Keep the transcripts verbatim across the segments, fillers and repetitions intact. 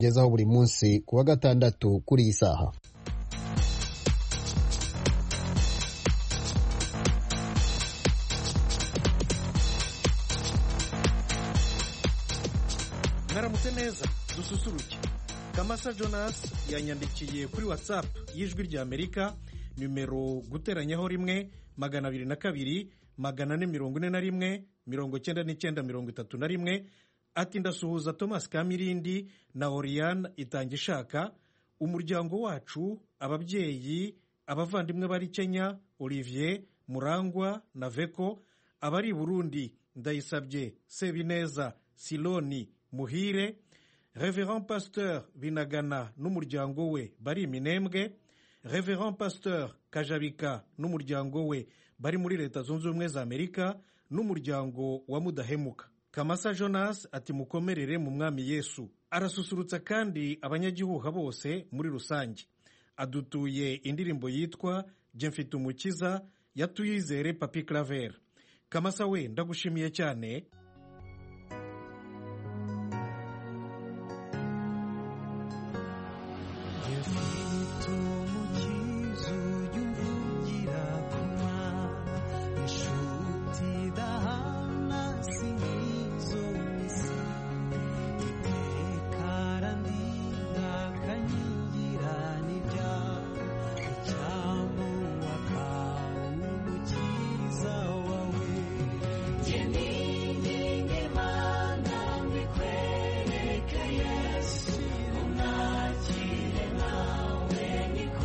gezaho buri munsi kuwa gatandatu kuri iyi saha. Mwaramutse neza, dususuruke. Kamasa Jonas yanyandikiye kuri WhatsApp y'Ijwi rya Amerika numero guteranyaho rimwe magana abiri na kabiri magana ane mirongo ine na rimwe mirongo cyenda n'icyenda mirongo itatu na rimwe ati ndasuhuza Thomas Kamirindi na Oriane Itangishaka, umuryango wacu, ababyeyi, abavandimwe bari Kenya, Olivier Murangwa na Veko, abari Burundi Ndayisabye Sebineza Siloni Muhire, Reverend Pasteur Binagana n'umuryango we bari Minembwe, Reverend Pasteur Kajabika n'umuryango we bari muri Leta Zunze Ubumwe za Amerika n'umuryango wa Mudahemuka. Kamasa Jonas ati mukomerere mu Mwami Yesu. Arasusurutsa kandi abanyagihuha bose muri rusange. Adutuye indirimbo yitwa Je mfite umukiza ya Tuyizere Papi Claver. Kamasa we ndagushimiye cyane. Yes,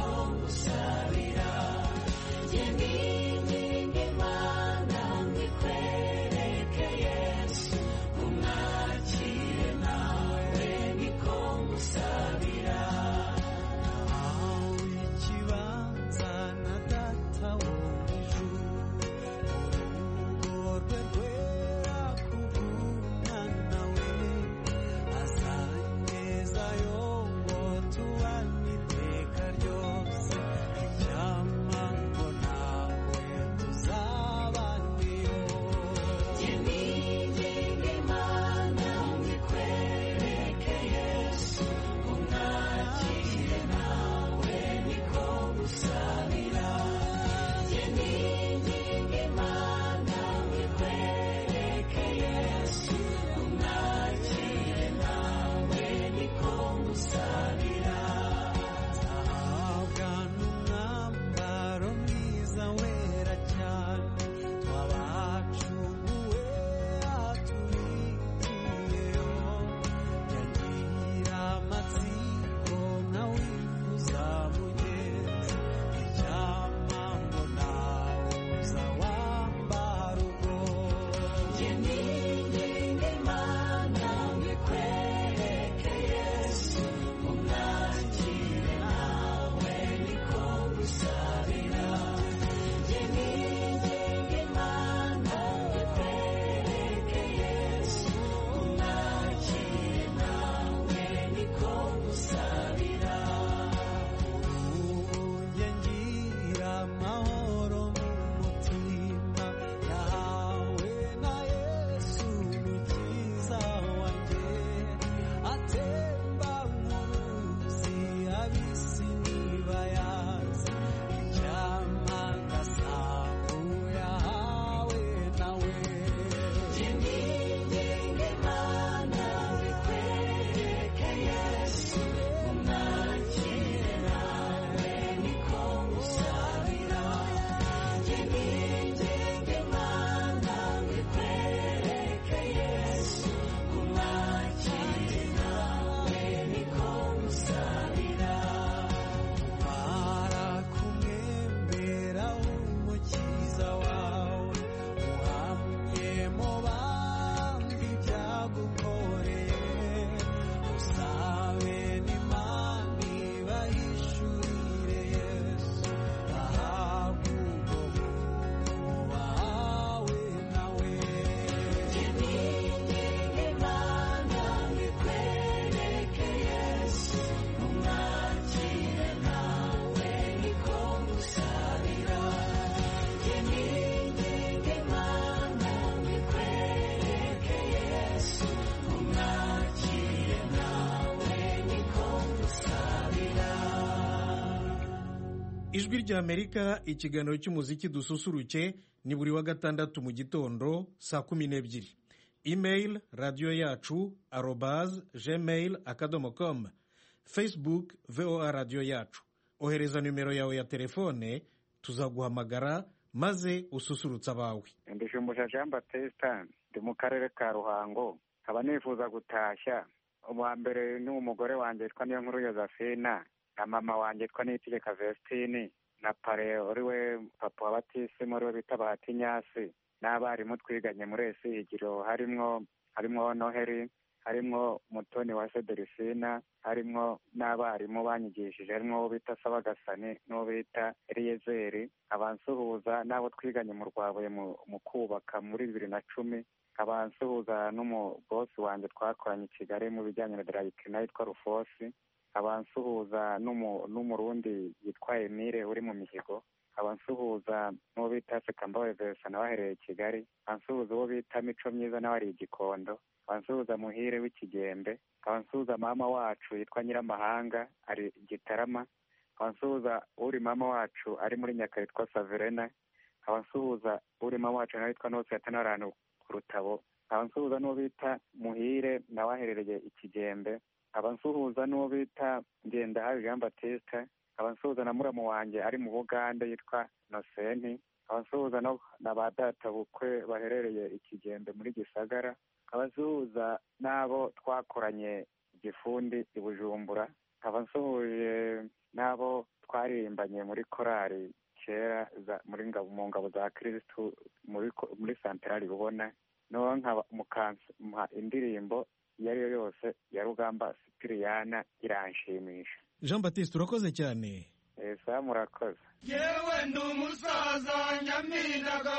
ijwi ry'Amerika, ikiganiro cy'umuziki dususuruke ni buri wa gatandatu mu gitondo saa kumi n'ebyiri. Email radiyo yacu arobaz gmail akadomo com, Facebook voa radiyo yacu. Ohereza nimero yawe ya telefone tuzaguhamagara maze ususurutsa abawe. Ndishumbusha Jean Baptiste, ndi mu karere ka Ruhango, nkaba nifuza gutashya uwa mbere ni umugore wanjye yitwa Niyonkuru Josephine, na mama wanjye yitwa Niyitegeka Vestine, na pare uri we papa wa batisimu uri we bita Bahati Nyasi, n'abarimu twiganye muri Esigiro harimwo harimwo Noheri, harimwo Mutoni wa Sederisina, harimwo n'abarimu banyigishije harimwo bita Sabagasani n'uwo bita Eliyezeri, abansuhuza n'abo twiganye mu Rwabuye mu kubaka muri bibiri na cumi, abansuhuza n'umubosi wanjye twakoranye i Kigali mu bijyanye na Drayikina yitwa Rufosi, abansuhuza n'umurundi yitwa Emile uri mu Mihigo, abansuhuza n'uwo bita Sekambawe Versa nawe ahereye i Kigali, abansuhuza uwo bita Mico Myiza nawe ari i Gikondo, abansuhuza Muhire w'Ikigembe, abansuhuza mama wacu yitwa Nyiramahanga ari Gitarama, abansuhuza uri mama wacu ari muri Nyaka yitwa Saverena, abansuhuza uri mama wacu nawe yitwa Nose Yatanarano ku Rutabo, abansuhuza n'uwo bita Muhire nawe aherereye i Kigembe, abansuhuza n'uwo bita Ngendahabi Jean Baptiste, abansuhuza na muramu wanjye ari mu Bugande yitwa Nosenti, abansuhuza na ba data bukwe baherereye i Kigembe muri Gisagara, abasuhuza n'abo twakoranye Gifundi i Bujumbura, abansuhuje n'abo twaririmbanye muri korali kera muri ngabo mu ngabo za Kristo muri muri santarari Bubona, no nkaba mukansa indirimbo iyo ari yo yose ya Rugamba Sipiriyana iranshimisha. Jean Baptiste urakoze cyane. Esa murakoze. Yewe ndi umusaza Nyaminaga,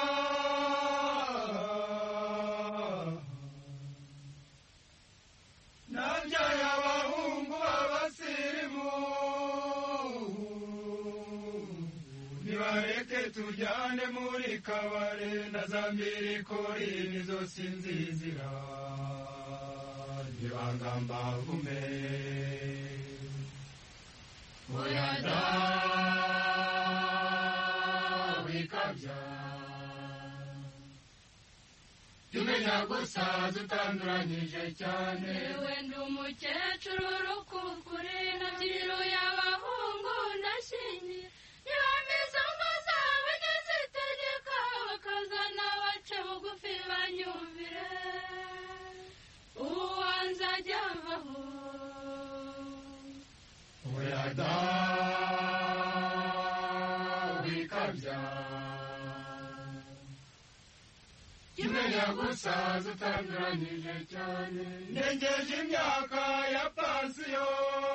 nabyaye abahungu b'abasirimu, nibareke tujyane muri kabare na za mbirikori nizo sinzizira, nibangamba vume oya da wikabya, tumenya gusaza utanduranyije cyane. Yewe ndi umukecuru rukukuri, nabyiruye abahungu ndashingiye, ntibameze ngo zaba nyazitegeka, bakazana bace bugufi banyumvire, uwanze ajya avaho oya da wikabya, tumenya gusaza utanduranyije cyane. Ndengeje imyaka ya pansiyo,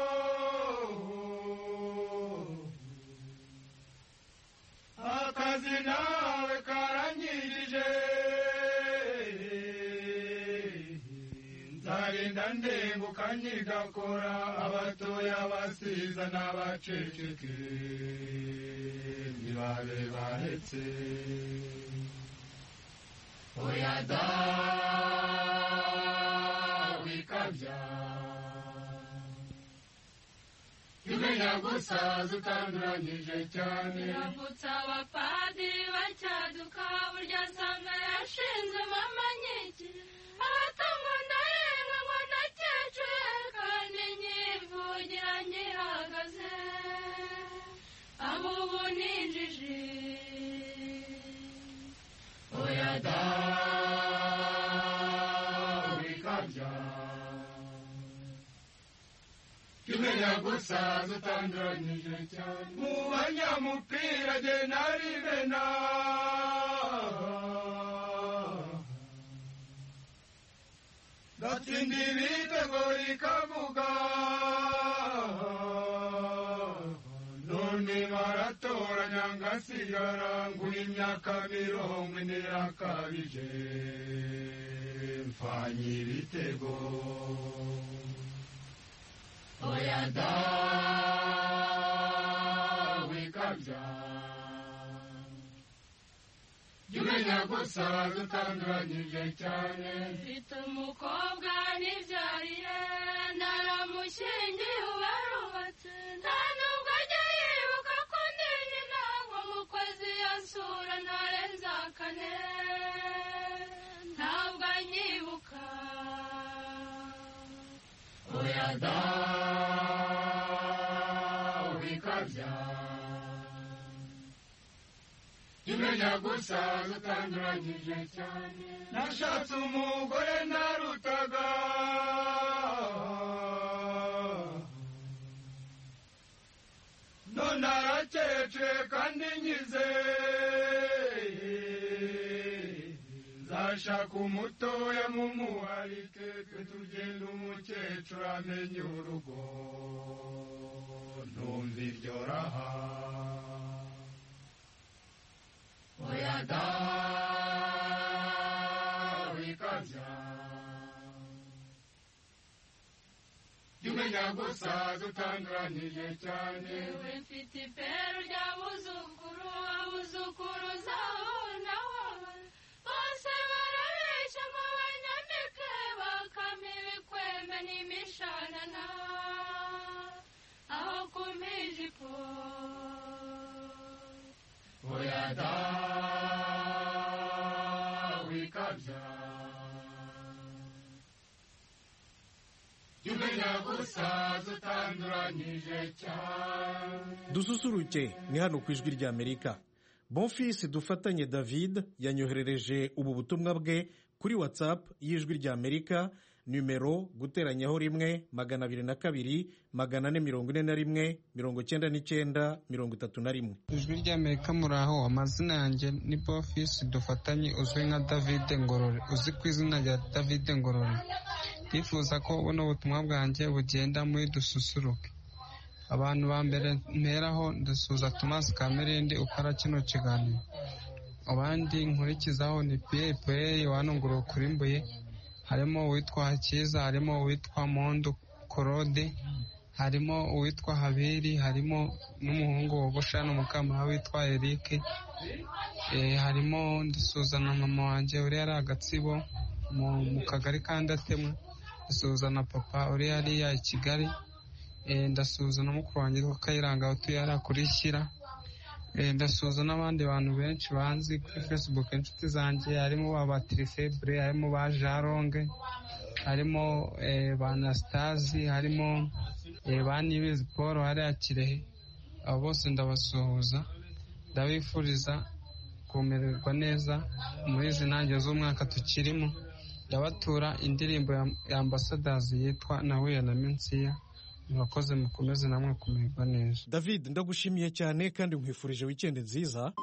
akazi nawe karangirije, nzarinda ndenguka nkigakora, abatoya basiza n'abaceceke nibabe baretse oya da wikabya, tumenya gusaza utanduranyije cyane. yavutse abapadiri bacyaduka, burya asanga yashinze mama nyinshi, abatungo ndarenga ngo ndakecure, kandi nyivugira ngihagaze, abo ubu ninjije oya da wikabya, tumenya gusaza utanduranyije cyane. Mu banyamupira jye naribena, gatsinda ibitego rikavuga, none baratoranya ngasigara, ngura imyaka mirongo ine yakabije, mfanye ibitego oya da wikabya, jumenya gusaza utanduranyije cyane. mfite umukobwa nibyariye, naramushyingiye ubarubatse, nta nubwo ajya yibuka ko ndinye wikabya imenya gusaza utanduranyije cyane nashatse umugore narutaga none arakece kandi nkize nzashaka umutoya mumuharike twe tugenda umukecuru amenya urugo numva iryo raha oya da wikabya umenya gusaza utanduranyije cyane yewe mfite iperu ry'abuzukuru abuzukuruzaho naho bose barabeshya ngo banyambike bakama ibikwembe n'imishanana aho kumpa ijipo oya da wikabya umenya gusaza utanduranyije cyane. dususuruke ni hano ku ijwi ry'Amerika. Bonfils Dufatanye David yanyoherereje ubu butumwa bwe kuri WhatsApp y'ijwi ry'Amerika numero guteranyaho rimwe magana abiri na kabiri magana ane mirongo ine na rimwe mirongo cyenda n'icyenda mirongo itatu na rimwe. ijwi ry'Amerika muraho, amazina yanjye ni Bonfils Dufatanye uzwi nka David Ngorore, uzi ku izina rya David Ngorore. ndifuza ko buno butumwa bwanjye bugenda muri dususuruke. Abantu ba mbere mperaho ndasuhuza Thomas Kamerindi ukora kino kiganiro, abandi nkurikizaho ni Pierre Pierre wanungura kuri Mbuye, harimo uwitwa Hakiza, harimo uwitwa Mondo Korode, harimo uwitwa Habiri, harimo n'umuhungu wa Bushano Mukamara witwa Eric, e, harimo ndasuhuza na mama wanjye uri ari agatsibo mu, mu kagari kandatemwe, ndasuhuza na papa uri hariya i Kigali, e, ndasuhuza na mukuru wanjye witwa Kayiranga utuye hariya kuri Shyira, e, ndasuhuza n'abandi bantu benshi banzi kuri Facebook inshuti zanjye, harimo ba Batrifebre, harimo ba Jaronge, harimo e, ba Anastazi, harimo e, ba Nibizi Paul hariya Kirehe. Abo bose ndabasuhuza, ndabifuriza kumererwa neza muri izi ntangiriro z'umwaka tukirimo. Ndabatura indirimbo ya Ambassadors yitwa Nahuye na Mensiya. Murakoze, mukomeze namwe kumererwa neza. David, ndagushimiye cyane kandi nkwifurije weekend nziza.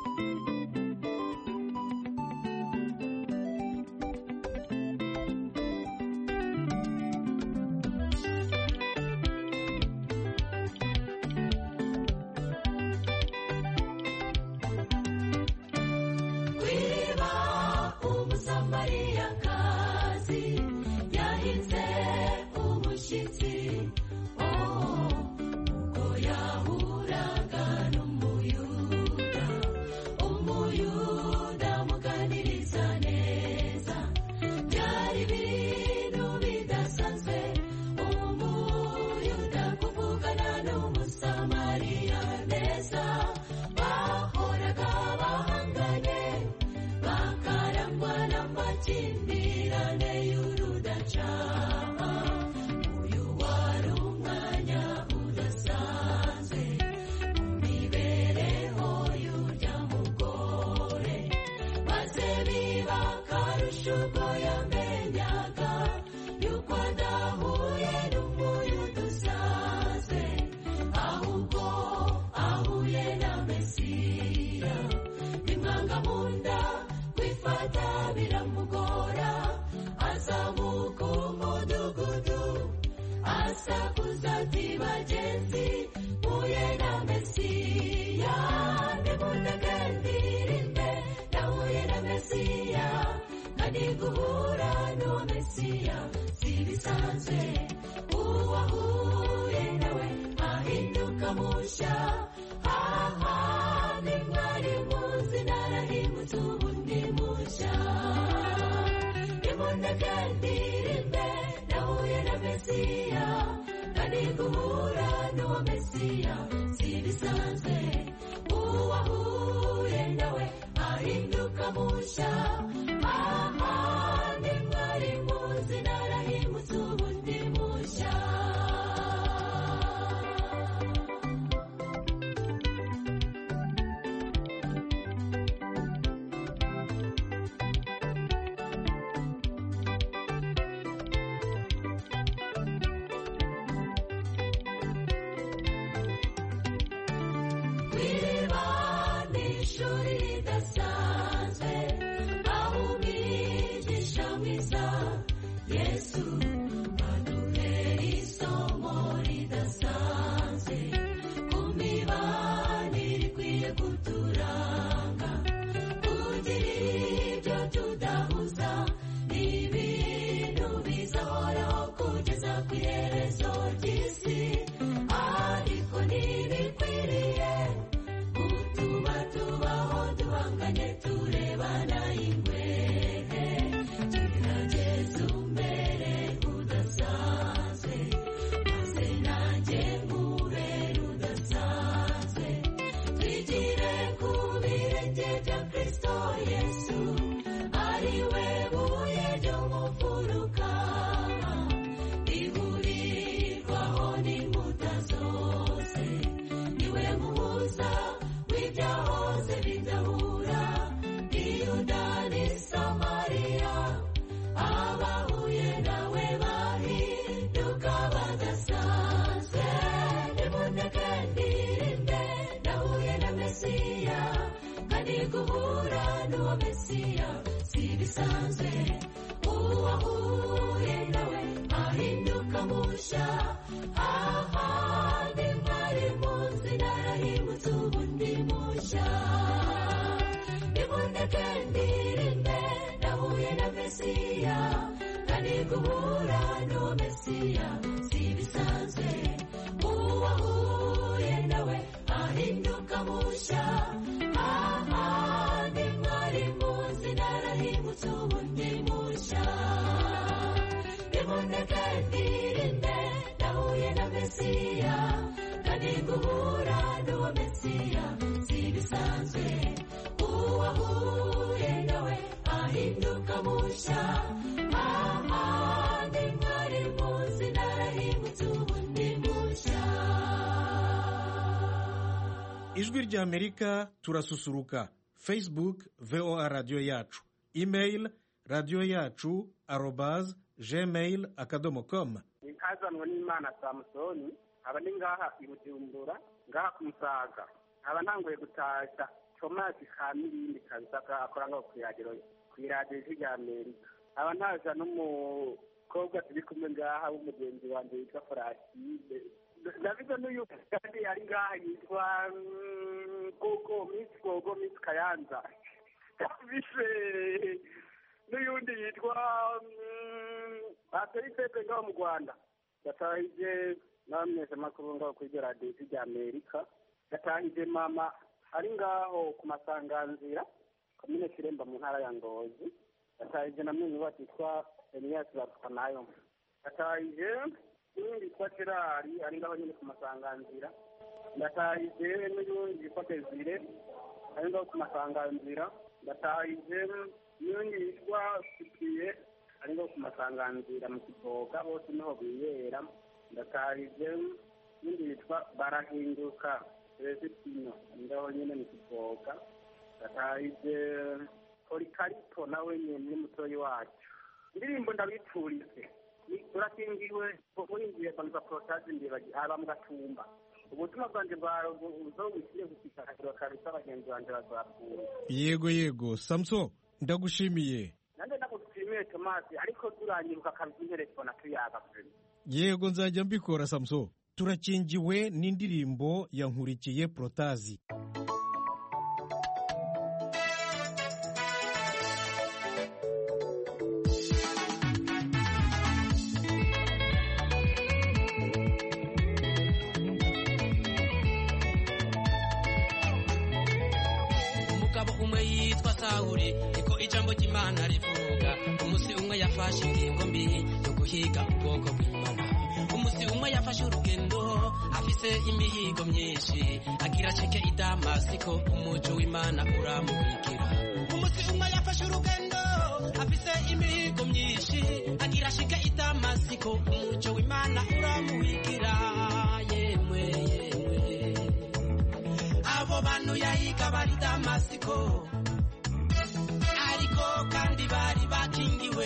mesiya kandi guhura n'uwo mesiya si bisanzwe uwahuye nawe ahinduka mushya ahandi mwari muzi narahindutse ubu ndi mushya. ijwi ry'amerika turasusuruka. Facebook voa radiyo yacu, email radiyo yacu arobaz gmail akadomo com. nkazanwa n'imana samusoni aba ni ngaha i bujumbura ngaha ku musaga aba ntanguye gutashya tomasi kamirindi kabisa akora ngaho ku iradiyo ku iradiyo rya amerika aba ntaza n'umukobwa turi kumwe ngaha w'umugenzi wanjye witwa foraside nabize n'uyu kandi ari ngaha yitwa gogo misi gogo misi kayanza kabise n'uyundi yitwa bateri pepe ngaho mu rwanda gatahije n'abamenyeshamakuru ngaho kuri iryo radiyo rya amerika gatahije mama ari ngaho ku masanganzira komine kiremba mu ntara ya ngozi gatahije na mwene wacu yitwa eniyasi baruka nayo gatahije n'undi yitwa gerari ari ngaho nyine ku masanganzira gatahije n'undi yitwa desire ari ngaho ku masanganzira gatahije n'undi yitwa sipiye ari ngaho ku masanganzira mu kivoga bose niho biyera gatahije n'undi yitwa barahinduka Rezitino ngaho nyine mu kivoga gatahije Polikarito nawe nyine mutoyi wacu indirimbo ndabipfurize turakingiwe muringiye banza protage ndibaji aba mu gatumba ubutumwa bwanjye bwa uzobukire gushikira kabisa abagenzi banje bazapfura. Yego yego Samson ndagushimiye. Nande ndagushimiye Thomas ariko turanyiruka kabisa telefone tuyaga kuri. Yego nzajya mbikora Samson. Turakingiwe n'indirimbo yankurikiye Protazi. Umugabo umwe yitwa Sawuli niko ijambo ry'Imana rivuga umunsi umwe yafashe ingingo mbi yo guhiga ubwoko bw'Imana. Umusi umwe yafashe urugendo afise imihigo myinshi agira ceke i Damasiko umujo w'Imana uramubikira. Umusi umwe yafashe urugendo afise imihigo myinshi agira ceke i Damasiko umujo w'Imana uramubikira. Yemwe yemwe abo bantu yahiga bari Damasiko ariko kandi bari bakingiwe.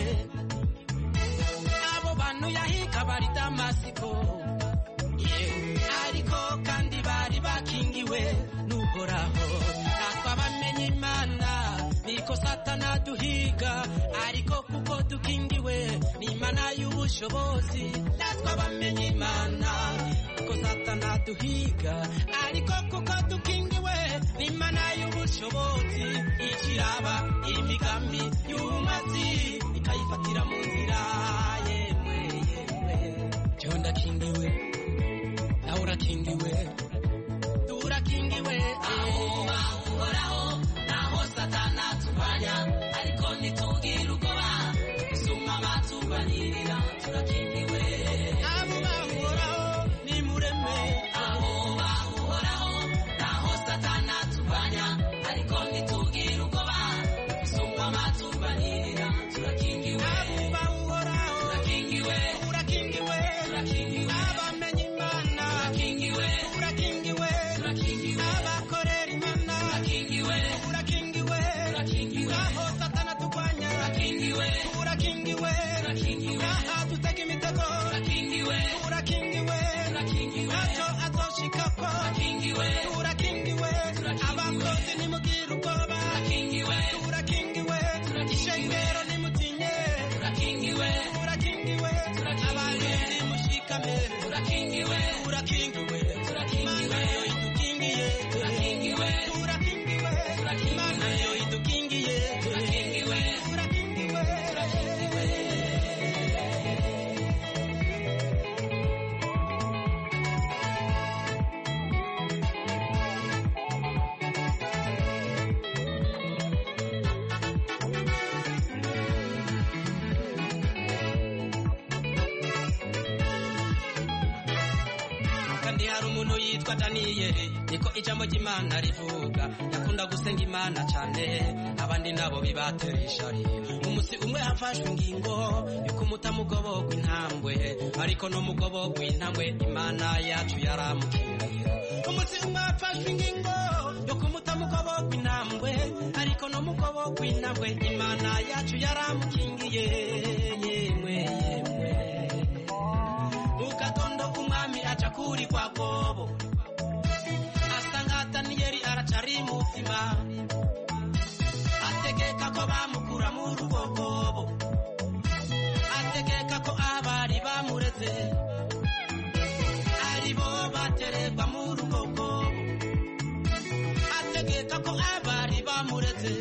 Bantu yahiga bari Damasiko yeah. Ariko kandi bari bakingiwe n'uhoraho. Natwe bamenye Imana niko Satana duhiga ariko kuko dukingiwe n'Imana y'ubushobozi. Natwe bamenye Imana niko Satana duhiga ariko kuko dukingiwe n'Imana y'ubushobozi. Ikiraba imigambi y'umazi ikayifatira mu nzira Jonda kingiwe, naura kingiwe, dura kingiwe. Aho bahoraho, naho Satana tubanya, ariko nitugira ubwoba, isuma batubanirira, turakingiwe. Abo bahoraho, ni mureme. Aho bahoraho, naho Satana tubanya, ariko nitugira ubwoba, isuma batubanirira, turakingiwe. Abo bahoraho, turakingiwe. Abamenye Imana urakingiwe, urakingiwe, urakingiwe. Abakorera Imana urakingiwe, urakingiwe, urakingiwe. Aho Satana tugwanya urakingiwe, urakingiwe, urakingiwe. Aha dutega imitego urakingiwe, urakingiwe, urakingiwe. Ntacyo azoshikako urakingiwe, urakingiwe. Abakozi nimugire ubwoba urakingiwe, urakingiwe. Ishengero nimutinye urakingiwe, urakingiwe. Abarinzi mushikame urakingiwe, urakingiwe, urakingiwe. Imana yo idukingiye urakingiwe, urakingiwe. Imana yo idukingiye urakingiwe, urakingiwe, urakingiwe. kandi hari umuntu yitwa Daniyeli niko ijambo ry'Imana rivuga yakunda gusenga Imana cyane abandi nabo bibatera ishari umunsi umwe hafashwe ingingo yuko umutamugobo w'intambwe ariko no mugobo w'intambwe Imana yacu yaramukingiye umunsi umwe hafashwe ingingo yuko umutamugobo w'intambwe ariko no mugobo w'intambwe Imana yacu yaramukingiye yemwe yemwe ukatondo umwami aca kuri kwa Kobo asanga Daniyeli aracari mutima ategeka ko bamukura mu rugogobo ategeka ko abari bamureze aribo batererwa mu rugogobo ategeka ko abari bamureze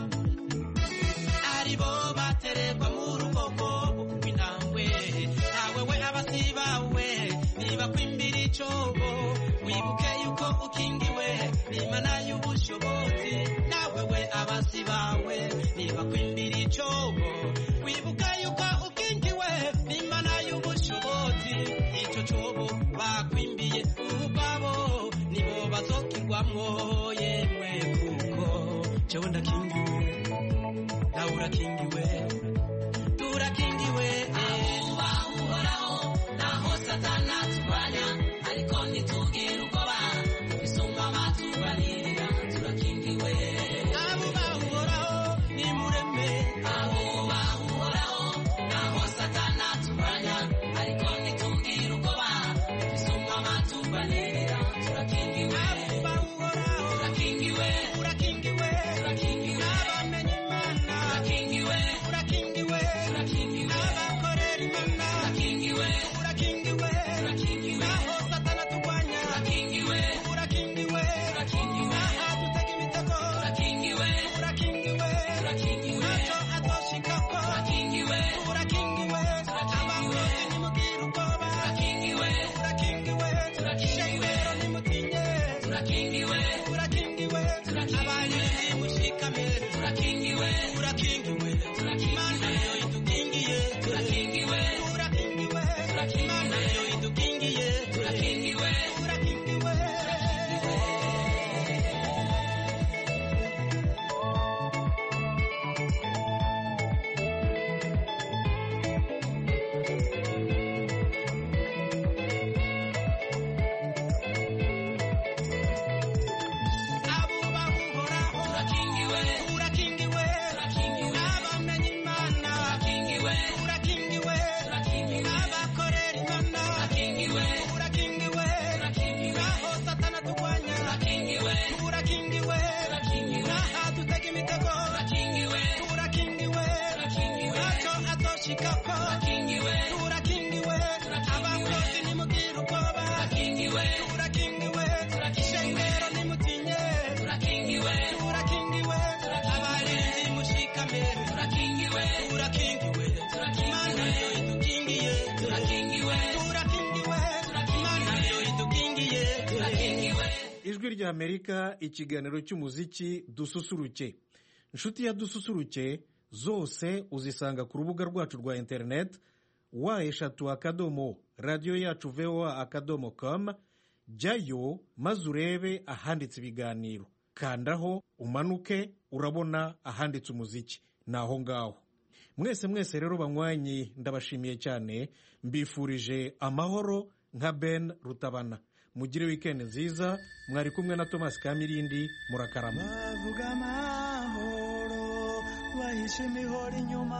aribo batererwa mu rugogobo w'intambwe nawe we abasibawe niba kwimbira icobo wibuke yuko ukingiwe n'Imana y'ubushobozi nawe we abasibawe niba kwimbira icobo wibuke yuko ukingiwe n'Imana y'ubushobozi ico cobo bakwimbiye ubwabo nibo bazokirwamwo yemwe kuko jewe ndakingiwe nawe urakingiwe turakingiwe abuba uhoraho naho satana turwanya ariko ntitugira ubwoba isumba amatubanirira turakingiwe abuba uhoraho nimureme abuba uhoraho naho satana turwanya ariko ntitugira ubwoba isumba amatubanirira turakingiwe abuba uhoraho turakingiwe turakingiwe turakingiwe abamenye Imana turakingiwe turakingiwe turakingiwe abakorera Imana turakingiwe turakingiwe turakingiwe aho satana turwanya turakingiwe turakingiwe turakingiwe aho dutega imitego turakingiwe turakingiwe turakingiwe ntacyo azoshikako turakingiwe turakingiwe abakozi nimugire ubwoba turakingiwe turakingiwe turakingiwe nimutinye turakingiwe turakingiwe abarinzi mushikame turakingiwe turakingiwe Imana yo idukingiye turakingiwe turakingiwe Imana yo idukingiye turakingiwe turakingiwe abuba uhoraho turakingiwe turakingiwe turakingiwe abamenye Imana turakingiwe turakingiwe turakingiwe abakorera Imana turakingiwe turakingiwe turakingiwe aho satana turwanya turakingiwe turakingiwe turakingiwe aha dutega imitego turakingiwe turakingiwe turakingiwe ntacyo azoshikako turakingiwe turakingiwe abakozi nimugire ubwoba turakingiwe turakingiwe ishengero nimutinye turakingiwe turakingiwe abarinzi mushikame turakingiwe turakingiwe Imana yo idukingiye turakingiwe turakingiwe Imana yo idukingiye turakingiwe ijwi rya Amerika ikiganiro cy'umuziki dususuruke inshuti ya dususuruke zose uzisanga ku rubuga rwacu rwa internet wa eshatu akadomo radiyo yacu voa akadomo com jyayo maze urebe ahanditse ibiganiro kandaho umanuke urabona ahanditse umuziki ni aho ngaho mwese mwese rero banywanyi ndabashimiye cyane mbifurije amahoro nka Ben Rutabana mugire weekend nziza mwari kumwe na Thomas Kamirindi murakarama bavuga amahoro bahishe imihoro inyuma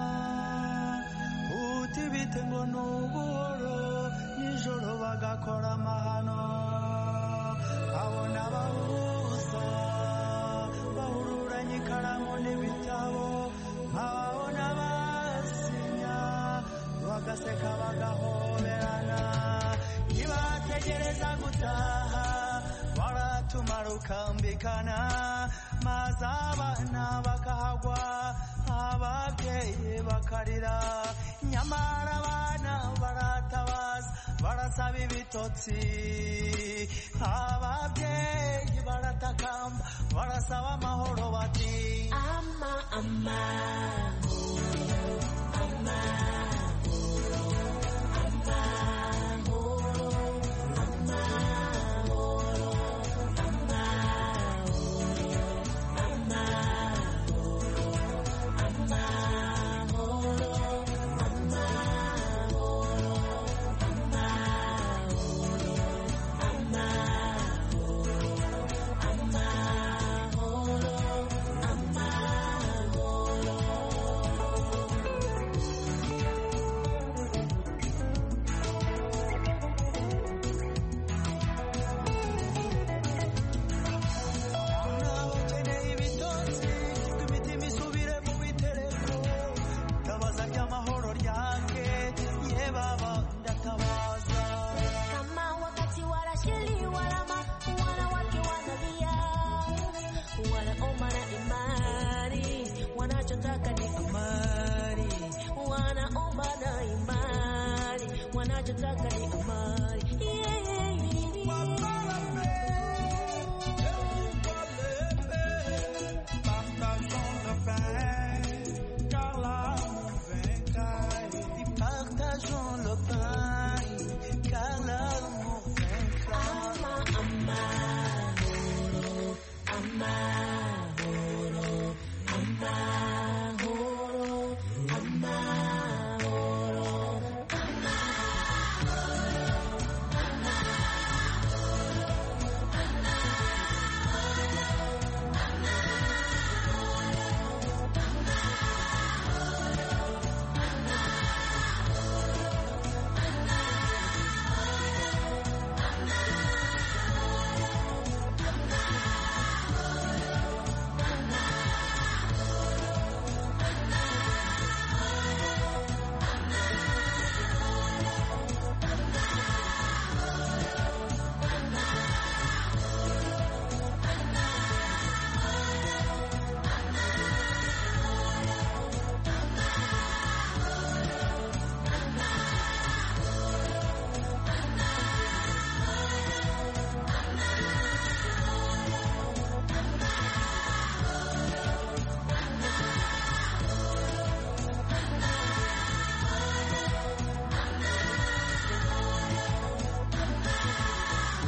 uti bite ngo ni ubuhoro nijoro bagakora amahano abona bahuza bahururanye ikaramu n'ibitabo nkababona basinya bagaseka bagahoberana ntibategereza gutaha baratumara ukambikana maze abana bakahagwa ababyeyi bakarira nyamara abana baratabaza barasaba ibitotsi ababyeyi baratakamba barasaba amahoro bati ama amahoro